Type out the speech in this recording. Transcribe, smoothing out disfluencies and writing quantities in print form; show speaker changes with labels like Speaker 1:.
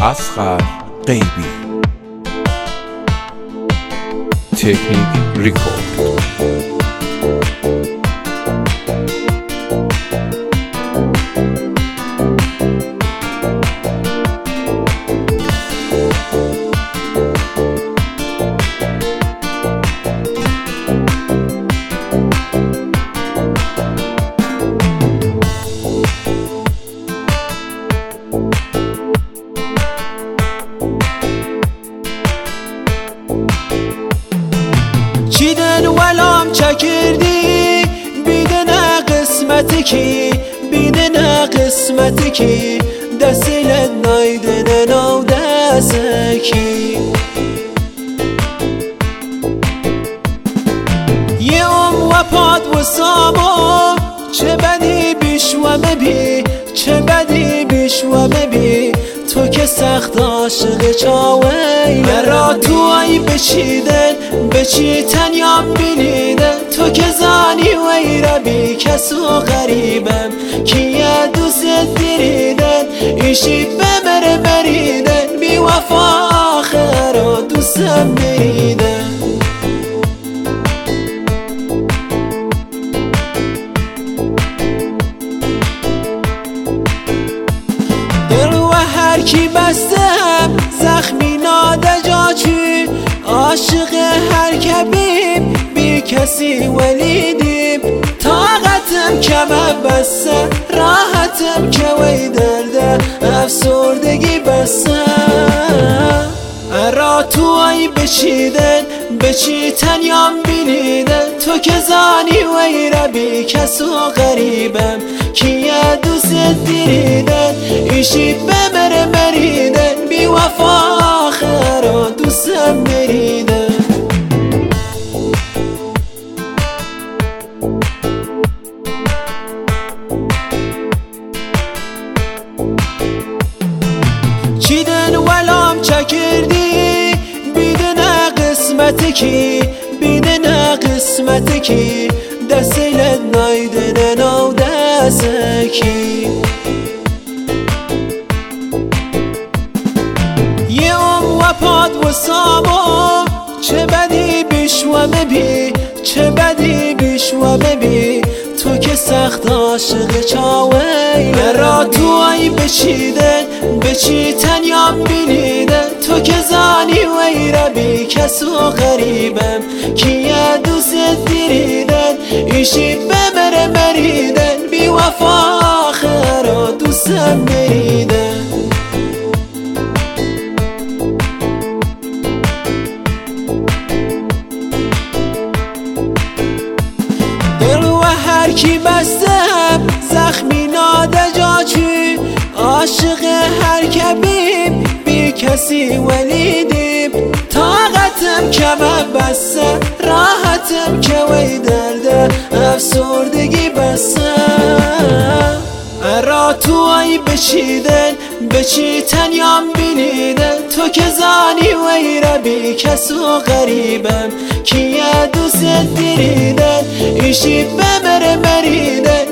Speaker 1: اصغر غیبی. تکنیک ریکورد.
Speaker 2: چیدن ولام چکردی بیدن قسمتی کی بیدن قسمتی کی دستیلت نایدن او دستکی یه و پاد و سامو چه بدی بیش و مبی چه بدی بیش و مبی تو که سخت عاشق چاوی مرا تو ای بچیدن بچیتن یا بینیدن تو که زانی وی ربی کسو غریبم که یه دوست دیریدن ایشی بمره بریدن بی وفا آخر دوستم بریدن هر کی بستم زخمی ناده جا چی عاشق هر کبیم بی کسی ولیدیم طاقتم کمه بسته راحتم که وی درده افسردگی بسته را تو ای بچیدن بچیتن یا بینیدن تو که زانی وی ربی کسو غریبم که یه دوست دیریدن ایشی بمره مریدن بی وفا آخر دوستم مریدن چیدن ولام چکردی بیدن قسمتی کی بیدن قسمتی کی دستیلت نایدن او دستکی یه و پاد و سامو چه بدی بیش و مبی چه بدی بیش و مبی تو که سخت عاشق چاوی مرا تو ای بچیدن بچیتن یا بینیدن تو که زانی وی ربی کسو غریبم که یه دوست دیریدن ایشی بمره مریدن بی وفا آخر دوستم مریدن هر کی بستم زخمی ناده جا چی عاشق هر کبیم بی کسی ولیدیم طاقتم کمه بسته راحتم که وی درده افسردگی بسته را تو ای بچیدن بچیتن یا بینیدن تو که زانی وی ربی کسو غریبم که یه دوست دیریدن ایشی بمره مریدن